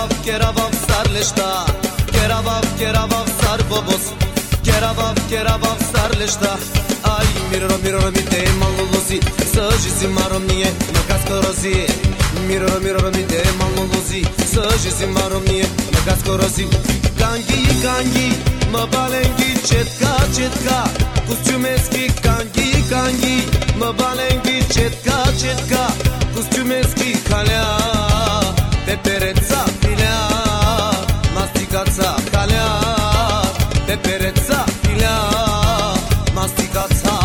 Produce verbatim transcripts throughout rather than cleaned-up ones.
Keravav, keravav sarleşta, keravav, keravav sar bobos, keravav, keravav sarleşta. Ay mirro mirro mi te malolozi, saji si marom niye nakaskorozi. Mirro mirro mi te malolozi, saji si marom niye nakaskorozi. Kangi kangi, mă balengi cetka cetka, costumeski kangi kangi, mă balengi cetka cetka, costumeski kalea, pe pereța filea, masticața calea, pe pereța filea, masticața.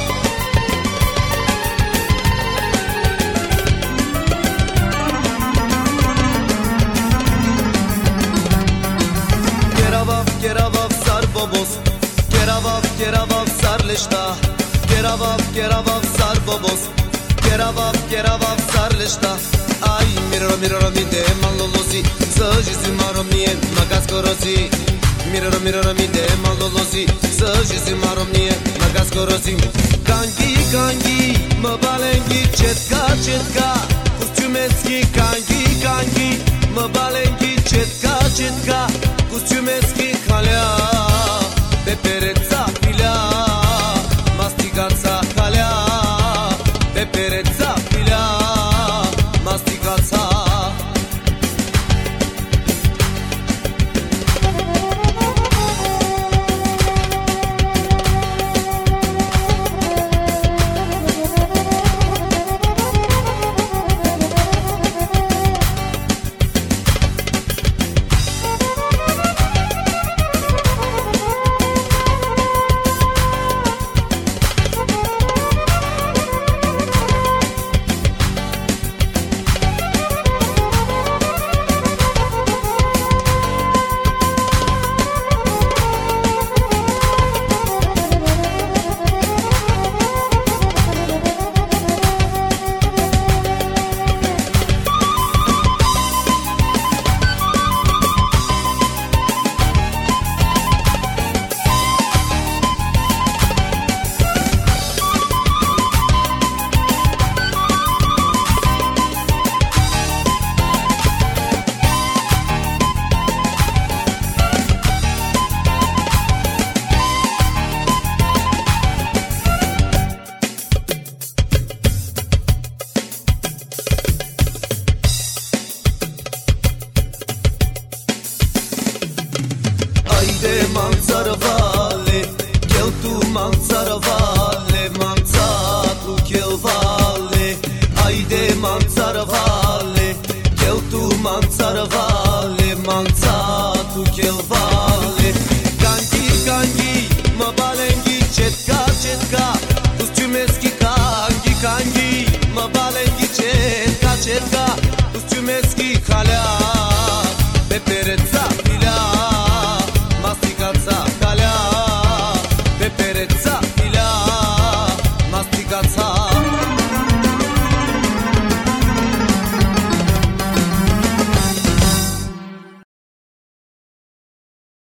Keravav, keravav sar bobos, keravav, keravav sar leșta, keravav, keravav sar bobos, keravav, keravav sar leșta. Ai mirro mirro mi de malolozi, saji si marom niye nakaskorozi. Mirro mirro mi de malolozi, saji si marom niye nakaskorozi. Kangi kangi, mă balengi cetka cetka, costumeski kangi kangi, mă balengi cetka cetka, costumeski kalea, pe pereța filea, masticața calea, pe pereța filea, masticața. Haide manzara vale, chel tu manzara vale, manza tu chel vale. Haide manzara vale, chel tu manzara vale, manza tu chel vale. Kangi kangi, mă balengi cetka cetka, costumeski kangi kangi, mă balengi cetka cetka, costumeski kalea, pe pereța filea, masticața calea, pe pereța